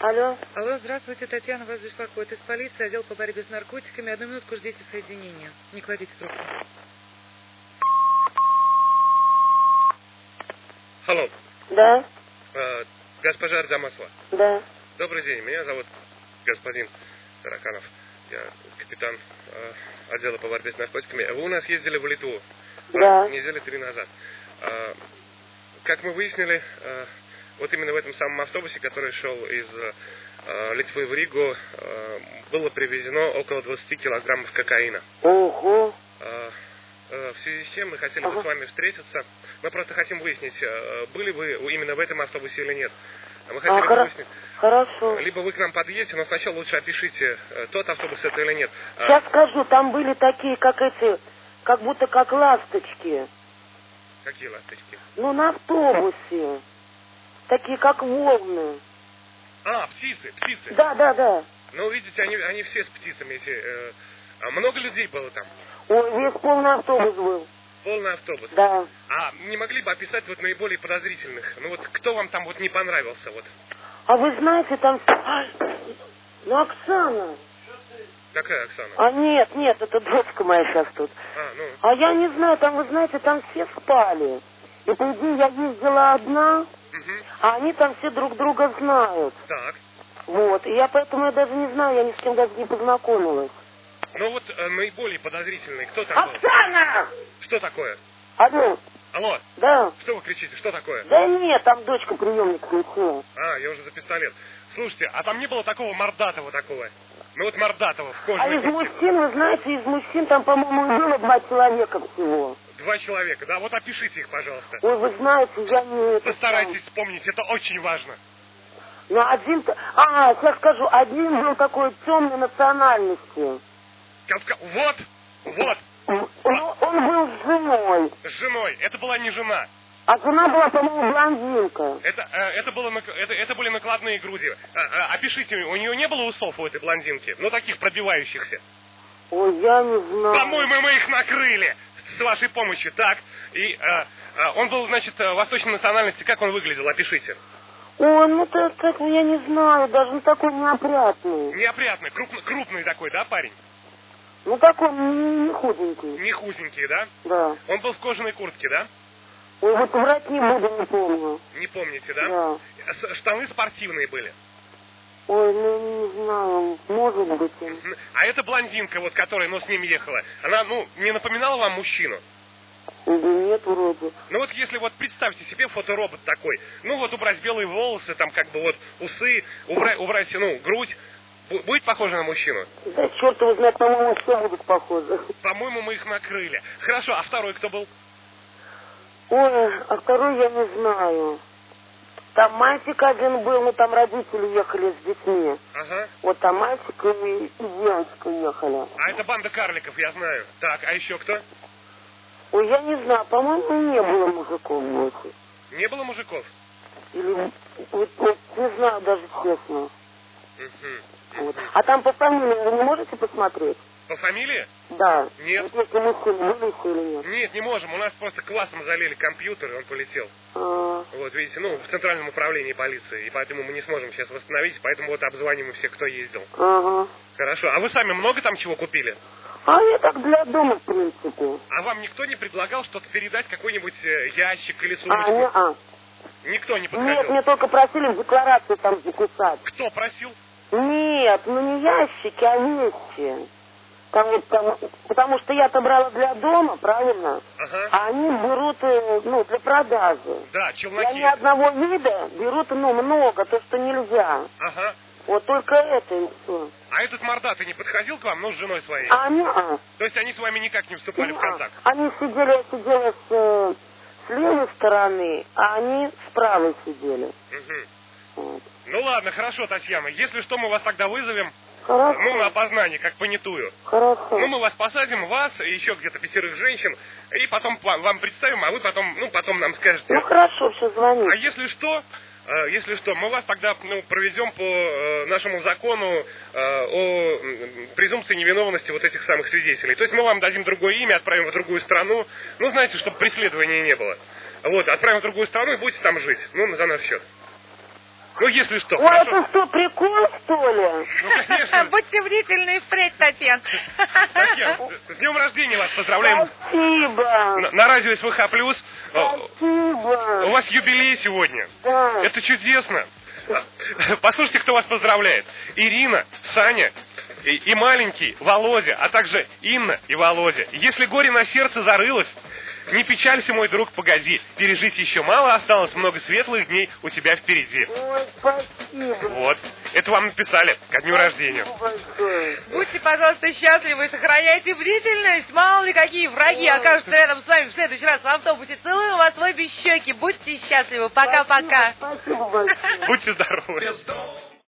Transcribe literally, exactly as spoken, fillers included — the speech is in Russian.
Алло. Алло, здравствуйте, Татьяна, вас беспокоит из полиции, отдел по борьбе с наркотиками. Одну минутку ждите соединения. Не кладите трубку. Алло. Да. Э, госпожа Арзамасова. Да. Добрый день, меня зовут господин Тараканов. Я капитан э, отдела по борьбе с наркотиками. Вы у нас ездили в Литву. Да. Недели три назад. Э, как мы выяснили, э, вот именно в этом самом автобусе, который шел из э, Литвы в Ригу, э, было привезено около двадцати килограммов кокаина. Ого. Э, э, в связи с чем мы хотели ага. бы с вами встретиться. Мы просто хотим выяснить, э, были вы именно в этом автобусе или нет. Мы хотели а, бы хоро... выяснить. Хорошо. Либо вы к нам подъедете, но сначала лучше опишите, э, тот автобус это или нет. Сейчас скажу, там были такие, как эти, как будто как ласточки. Какие ласточки? Ну, на автобусе. Такие, как волны. А, птицы, птицы. Да, да, да. Ну, видите, они, они все с птицами. Эти, э, а много людей было там? Ой, весь полный автобус был. Полный автобус? Да. А не могли бы описать вот наиболее подозрительных? Ну вот кто вам там вот не понравился? Вот? А вы знаете, там... Ай, ну, Оксана. Какая Оксана? А нет, нет, это дочка моя сейчас тут. А, ну. А я не знаю, там, вы знаете, там все спали. И по идее я ездила одна, Угу. а они там все друг друга знают. Так. Вот, и я поэтому я даже не знаю, я ни с кем даже не познакомилась. Ну вот э, наиболее подозрительный, кто там был? Оксана! Что такое? Алло. Алло, Да. что вы кричите, что такое? Да нет, там дочка приемник включила. А, я уже за пистолет. Слушайте, а там не было такого мордатого такого? Ну вот мордатого в А кожаной из куртке. мужчин, вы знаете, из мужчин там, по-моему, было два человека всего. Два человека, да? Вот опишите их, пожалуйста. Ой, вы знаете, я не... это Постарайтесь сам. вспомнить, это очень важно. Ну, один-то... А, сейчас скажу, один был такой темной национальности. Кавка... Вот, вот, Он, он был с женой. с женой. Это была не жена. А жена была, по-моему, блондинка. Это, э, это, было, нак- это, это были накладные груди. А, а, опишите, у нее не было усов у этой блондинки? Ну, таких пробивающихся. Ой, я не знаю. По-моему, мы их накрыли с вашей помощью. Так, и э, э, он был, значит, э, восточной национальности. Как он выглядел? Опишите. Ой, ну так, так я не знаю, даже он такой неопрятный. Неопрятный, крупный, крупный такой, да, парень? Ну такой не, не худенький. Не худенький, да? Да. Он был в кожаной куртке, да? Ой, вот врать не буду, не помню. Не помните, да? Да. С- Штаны спортивные были. Ой, ну не знаю, может быть. Мгм. А эта блондинка, вот, которая, ну, с ним ехала, она, ну, не напоминала вам мужчину? Да нет, вроде. Ну вот если вот представьте себе фоторобот такой, ну вот убрать белые волосы, там как бы вот усы, убрать, убрать ну, грудь, бу- будет похоже на мужчину? Да черт его знает, по-моему, все будут похожи. По-моему, мы их накрыли. Хорошо, а второй кто был? Ой, а второй я не знаю. Там мальчик один был, ну там родители ехали с детьми. Ага. Вот там мальчик и, и девочка ехали. А это банда карликов, я знаю. Так, а еще кто? Ой, я не знаю, по-моему, не было мужиков больше. Не было мужиков? Или, вот, вот, не знаю даже честно. Угу. Вот. А там по фамилии вы не можете посмотреть? По фамилии? Да. Нет. Вот если мужчины были еще или нет? Нет, не можем. У нас просто классом залили компьютер, и он полетел. А, Вот, видите, ну, в центральном управлении полиции, и поэтому мы не сможем сейчас восстановить, поэтому вот обзваниваем всех, кто ездил. ага. Хорошо. А вы сами много там чего купили? А я так для дома, в принципе. А вам никто не предлагал что-то передать, какой-нибудь э, ящик или А, сумочку? не, а. Никто не подходил? Нет, мне только просили в декларацию там записать. Кто просил? Нет, ну не ящики, а вещи. Там, вот, там, потому что я-то брала для дома, правильно? Ага. А они берут, э, ну, для продажи. Да, И челноки. они одного вида берут, ну, много, то, что нельзя. Ага. Вот только это и все. А этот мордатый не подходил к вам, ну, с женой своей? А они, а, То есть они с вами никак не вступали в не, а, контакт? они сидели, я сидела с, э, с левой стороны, а они с правой сидели. Угу. Вот. Ну ладно, хорошо, Татьяна. Если что, мы вас тогда вызовем, Хорошо. ну, на опознание, как понятую. Хорошо. Ну, мы вас посадим, вас и еще где-то пятерых женщин, и потом вам вам представим, а вы потом, ну, потом нам скажете. Ну хорошо, все, звони. А если что, э, если что, мы вас тогда, ну, проведем по э, нашему закону э, о м, презумпции невиновности вот этих самых свидетелей. То есть мы вам дадим другое имя, отправим в другую страну, ну, знаете, чтобы преследования не было. Вот, отправим в другую страну и будете там жить, ну, за наш счет. Ну, если что, Ой, хорошо. это что, прикол, что ли? Ну, конечно. Будьте бдительны впредь, Татьяна. Татьяна, с днем рождения вас поздравляем. Спасибо. На, на радио СВХ+. Спасибо. У вас юбилей сегодня. Да. Это чудесно. Послушайте, кто вас поздравляет. Ирина, Саня и, и маленький Володя, а также Инна и Володя. Если горе на сердце зарылось, не печалься, мой друг, погоди. Пережить еще мало осталось, много светлых дней у тебя впереди. Ой, спасибо. Вот. Это вам написали ко дню рождения. Большое. Будьте, пожалуйста, счастливы и сохраняйте бдительность. Мало ли какие враги окажутся рядом с вами в следующий раз в автобусе. Целую вас в обе щеки. Будьте счастливы. Пока-пока. Спасибо большое. Будьте здоровы.